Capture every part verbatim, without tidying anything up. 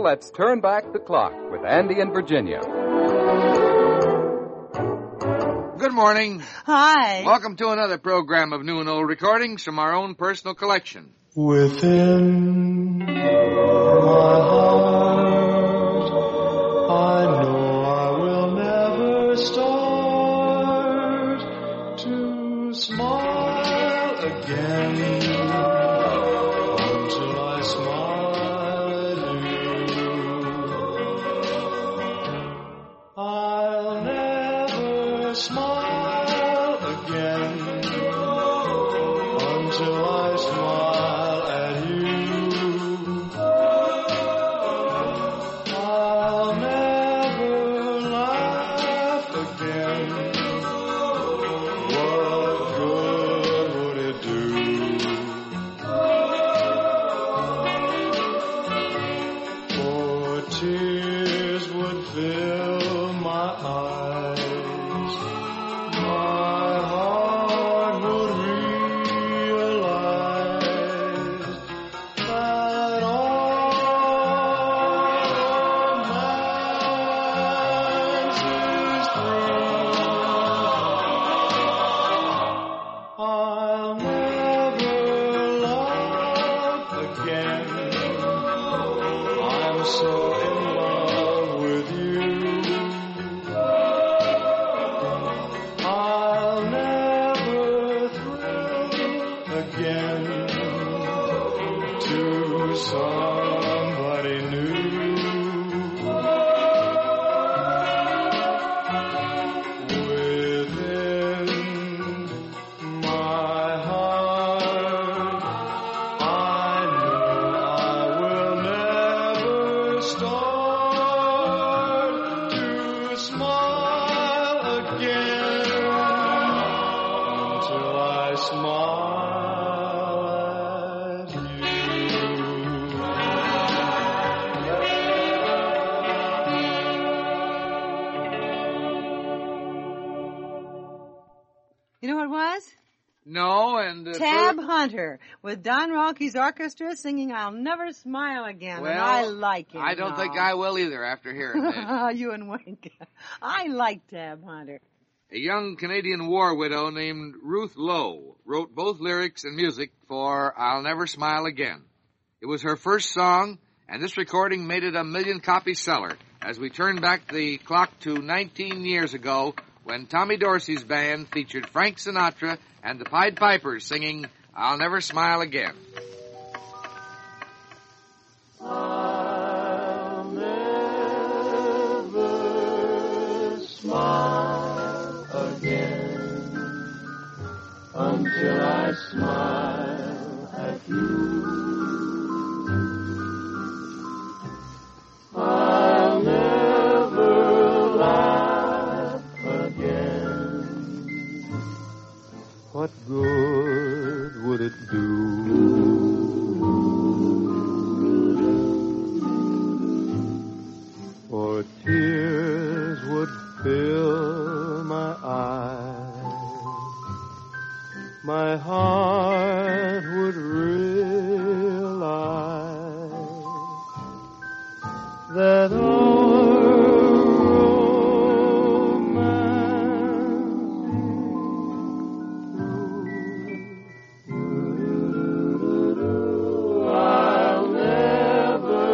let's turn back the clock with Andy and Virginia. Good morning. Hi. Welcome to another program of new and old recordings from our own personal collection. Within my heart, I know I will never start to smile again until I smile at you. I'll never smile again until I smile at you. I'll never laugh again. What good would it do? For tears would fill my eyes. My heart would realize that all romance is through. I'll never love again. I'm so in love with you. I'll never thrill again to somebody new. Within my heart, I know I will never start to smile again until I smile at You know what it was? No, and... Uh, Tab further- Hunter with Don Rockey's orchestra singing I'll Never Smile Again. Well, and I like him. I don't now. think I will either after hearing that. You and Wink. I like Tab Hunter. A young Canadian war widow named Ruth Lowe wrote both lyrics and music for I'll Never Smile Again. It was her first song, and this recording made it a million-copy seller as we turn back the clock to nineteen years ago when Tommy Dorsey's band featured Frank Sinatra and the Pied Pipers singing I'll Never Smile Again. I'll never smile again until I smile at you. I'll never laugh again. What good would it do? For tears would fill my eyes. My heart would realize that our romance, I'll never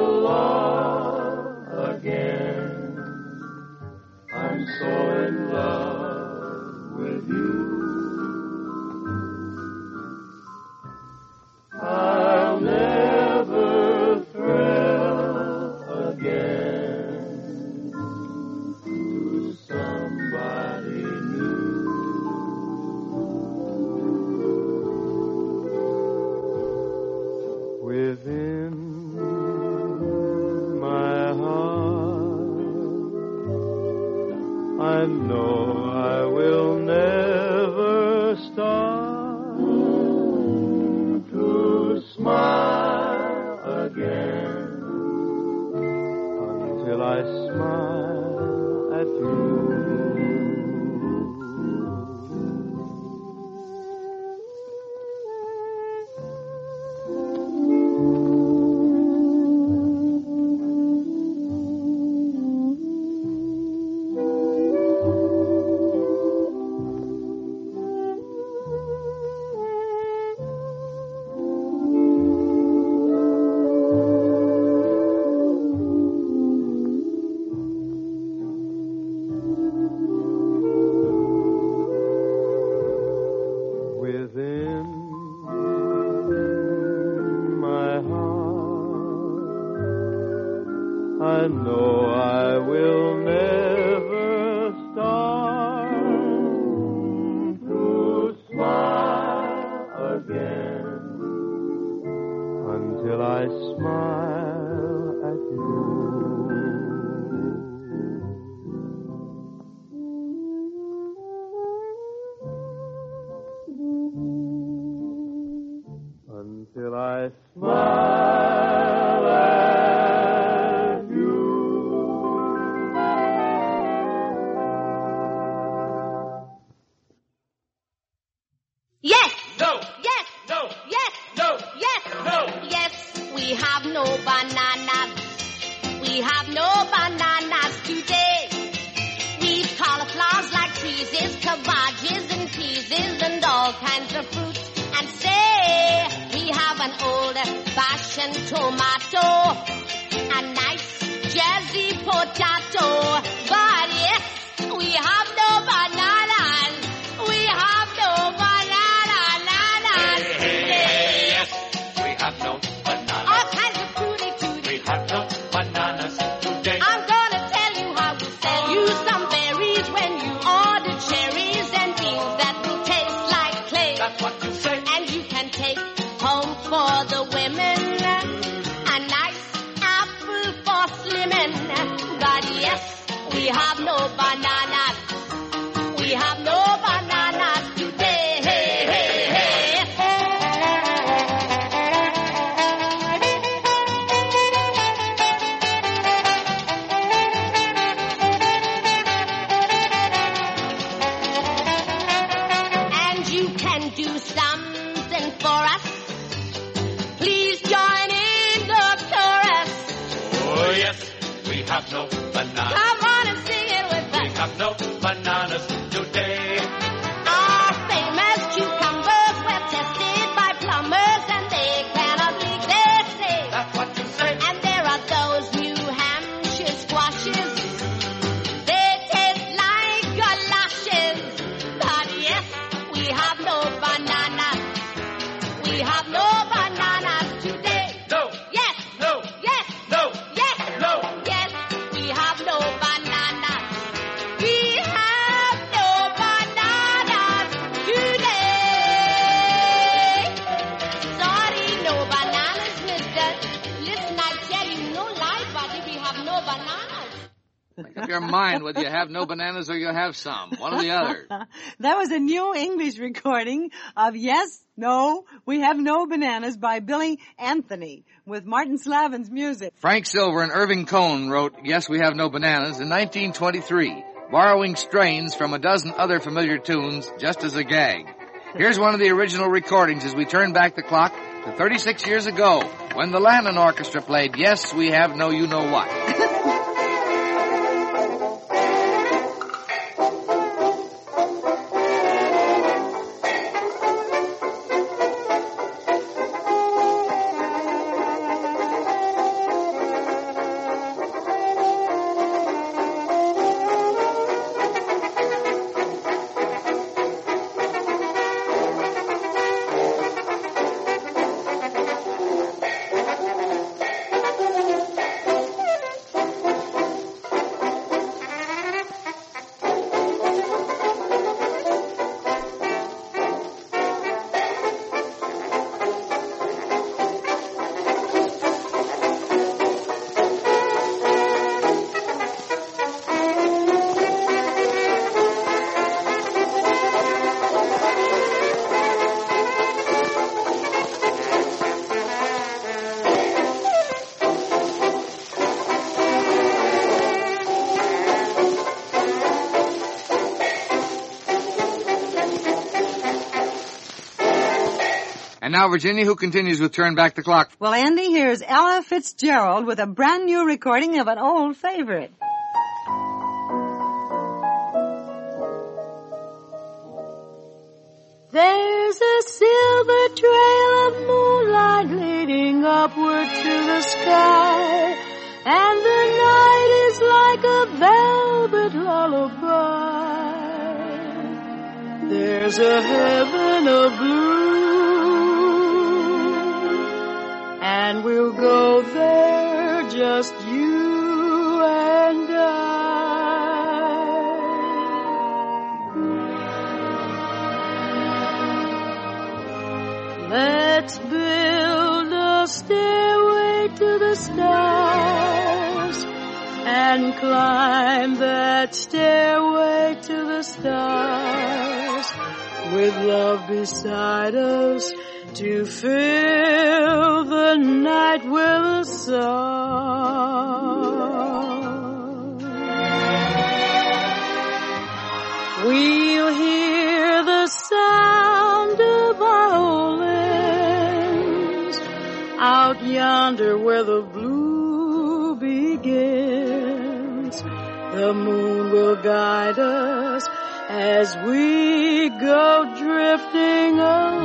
love again. I'm so in love with you. I'll never thrill again to somebody new. Within my heart, I know I will never start to smile again until I smile at you. I will never start to smile again until I smile at you. Until I smile at you. Yes! No! Yes! No! Yes! No! Yes! No! Yes, we have no bananas. We have no bananas today. We've cauliflowers like trees, cabbages and peases and all kinds of fruit. And say, we have an old-fashioned tomato, a nice jazzy potato. But yes, we have no bananas. We have no bananas. Hey, hey, hey, yes, we have no bananas. All kinds of fruity tooty. We have no bananas today. I'm gonna tell you how to sell you some berries when you order cherries and things that will taste like clay. That's what you say. And you can take home for the women a nice apple for slimming. But yes, we have no bananas. We have no bananas today. Hey, hey, hey. And you can do something for us. Please join in the chorus. Oh, yes, we have no bananas. Come on and sing it with We us. have no bananas today. Our famous cucumbers were tested by plumbers and they cannot leak, they say. That's what you say. And there are those New Hampshire squashes. They taste like galoshes. But yes, we have no bananas. We have no bananas today. No! Yes, No! yes, No! yes, No! yes, we have no bananas. We have no bananas today. Sorry, no bananas, mister. Listen, I tell you, no lie, buddy, we have no bananas. Make up your mind whether you have no bananas or you have some. One or the other. That was a new English recording of Yes, No, We Have No Bananas by Billy Anthony with Martin Slavin's music. Frank Silver and Irving Cohn wrote Yes, We Have No Bananas in nineteen twenty-three, borrowing strains from a dozen other familiar tunes just as a gag. Here's one of the original recordings as we turn back the clock to thirty-six years ago when the Lannon Orchestra played Yes, We Have No You Know What. And now Virginia, who continues with Turn Back the Clock. Well, Andy, here's Ella Fitzgerald with a brand new recording of an old favorite. There's a silver trail of moonlight leading upward to the sky, and the night is like a velvet lullaby. There's a heaven of blue, and we'll go there, just you and Let's build a stairway to the stars and climb that stairway to the stars with love beside us to fill the night with a song. We'll hear the sound of violins out yonder where the blue begins. The moon will guide us as we go drifting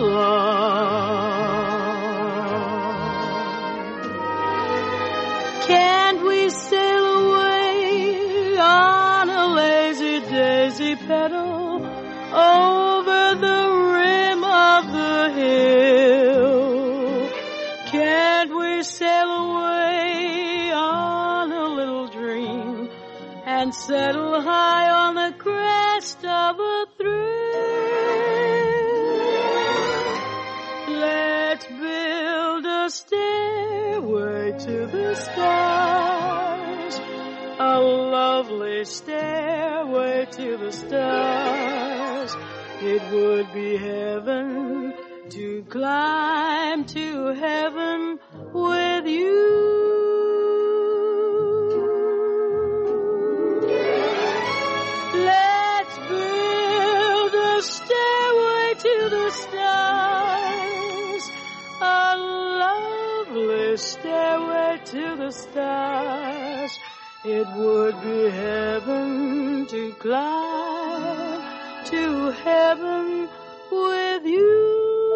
along. Can't we sail away on a lazy daisy pedal over the rim of the hill? Can't we sail away on a little dream and settle high on the crest of a thrill? Let's build a stairway to the stars, a lovely stairway to the stars. It would be heaven to climb to heaven with you. Stairway to the stars, a lovely stairway to the stars. It would be heaven to climb to heaven with you.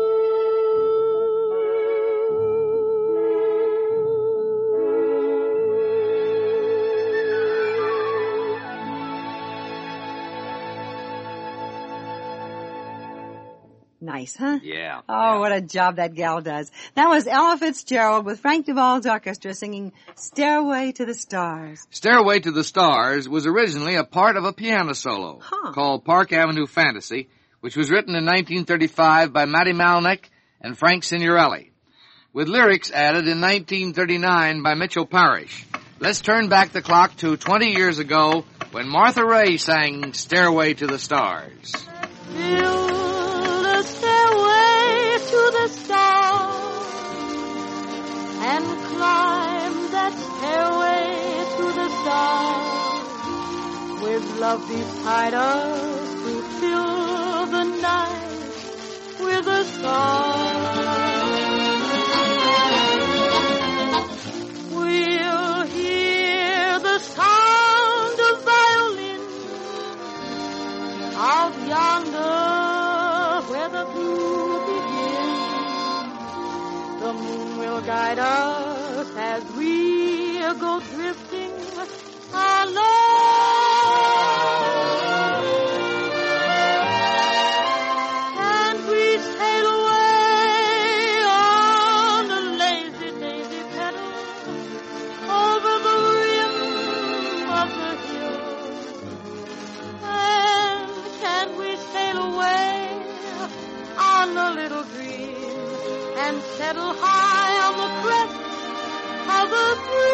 Nice, huh? Yeah. Oh, yeah. what a job that gal does. That was Ella Fitzgerald with Frank Duval's orchestra singing Stairway to the Stars. Stairway to the Stars was originally a part of a piano solo Huh. called Park Avenue Fantasy, which was written in nineteen thirty-five by Matty Malneck and Frank Signorelli, with lyrics added in nineteen thirty-nine by Mitchell Parish. Let's turn back the clock to twenty years ago when Martha Raye sang Stairway to the Stars. Build a stairway to the stars and climb that stairway to the stars with love beside us to fill the night with a song. We'll hear the sound of violins out yonder where the blue begins. The moon will guide us as we go drifting along. And we sail away on a lazy daisy pedal over the rim of the hill. And can we sail away on a little dream and settle high on the crest of a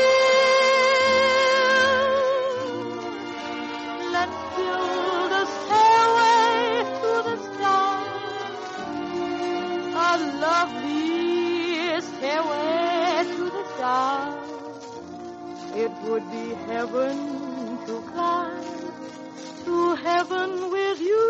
thrill? Let's build a stairway to the stars, a lovely stairway to the stars. It would be heaven to climb to heaven with you.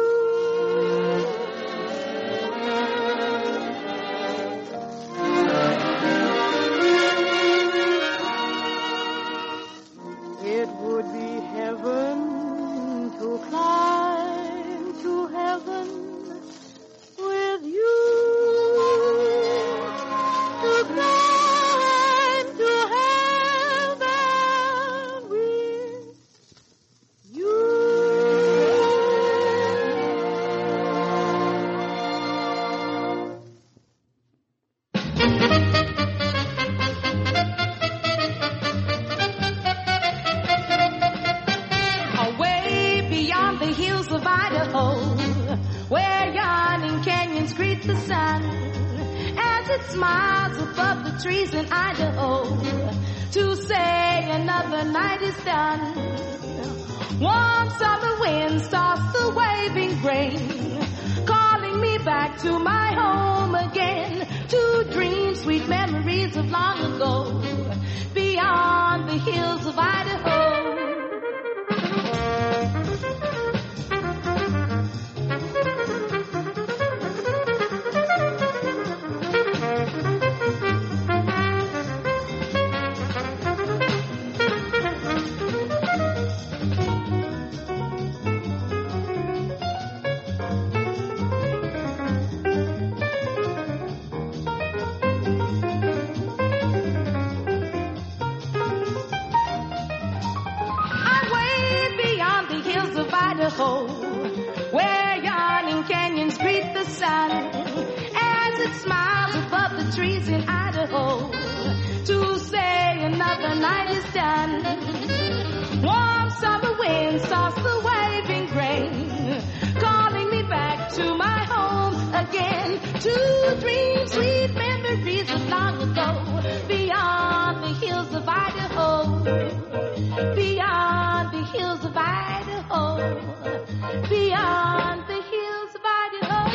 It would be heaven to climb to heaven with you. To climb to heaven with you. Away beyond the hills of Idaho, where yawning canyons greet the sun, as it it smiles above the trees in Idaho to say another night is done. Warm summer winds toss the waving grain, calling me back to my home again, to dreams, sweet memories of long ago, beyond the hills of Idaho. Where yawning canyons greet the sun as it smiles above the trees in Idaho to say another night is done. Warm summer winds toss the waving grain, calling me back to my home again, to dreams, sweet memories of long ago, beyond the hills of Idaho, beyond the hills of Idaho. Beyond the hills of Idaho.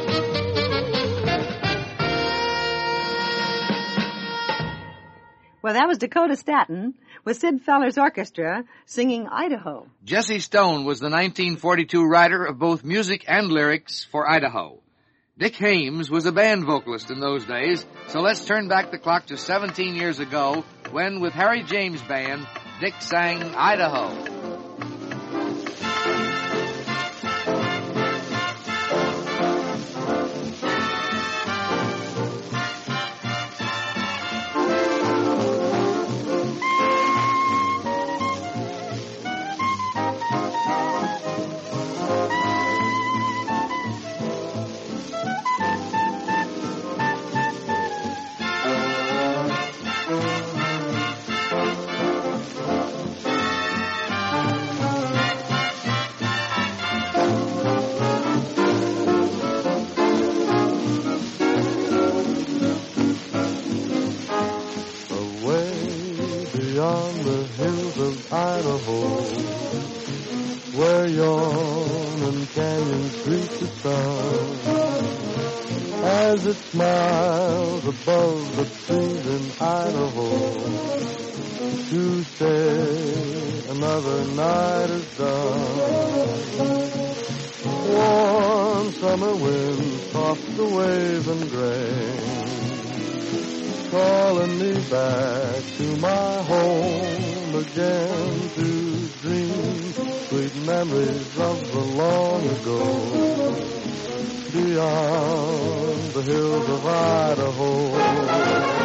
Well, that was Dakota Staton with Sid Feller's orchestra singing Idaho. Jesse Stone was the nineteen forty-two writer of both music and lyrics for Idaho. Dick Hames was a band vocalist in those days, so let's turn back the clock to seventeen years ago when, with Harry James' band, Dick sang Idaho. Where yawning canyons greet the sun as it smiles above the trees in Idaho to say another night is done. Warm summer winds toss the waving grain, calling me back to my home again, to dream sweet memories of the long ago, beyond the hills of Idaho.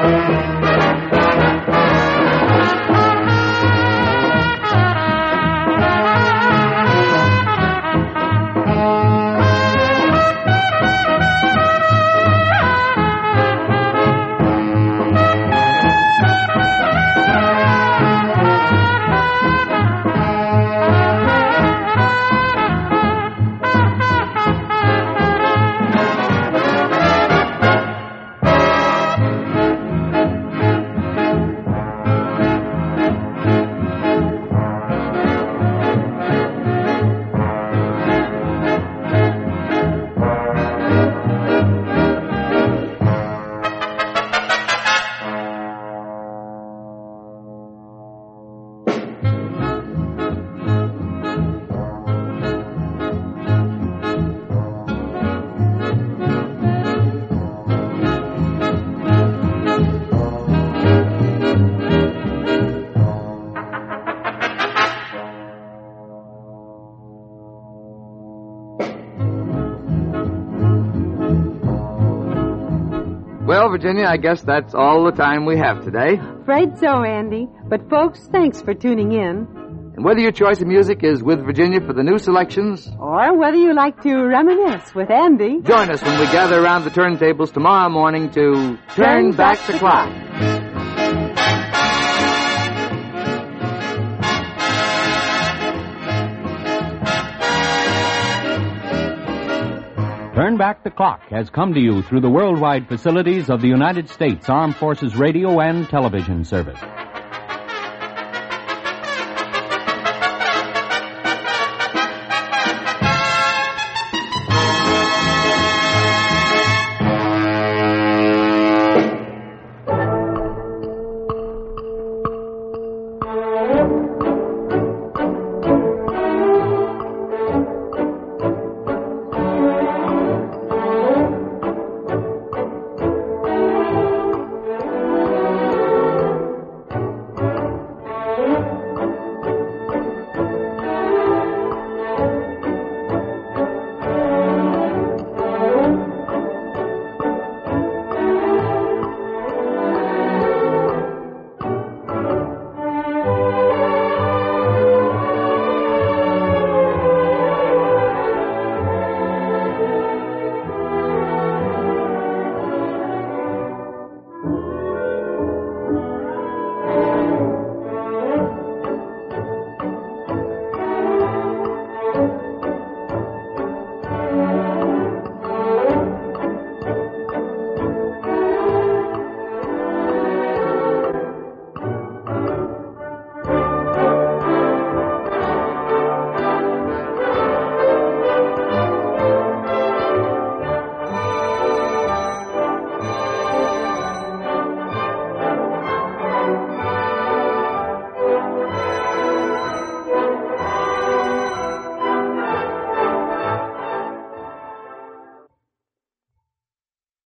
Well, Virginia, I guess that's all the time we have today. Afraid so, Andy. But, folks, thanks for tuning in. And whether your choice of music is with Virginia for the new selections, or whether you like to reminisce with Andy, join us when we gather around the turntables tomorrow morning to Turn, Turn Back, back the Clock. Turn Back the Clock has come to you through the worldwide facilities of the United States Armed Forces Radio and Television Service.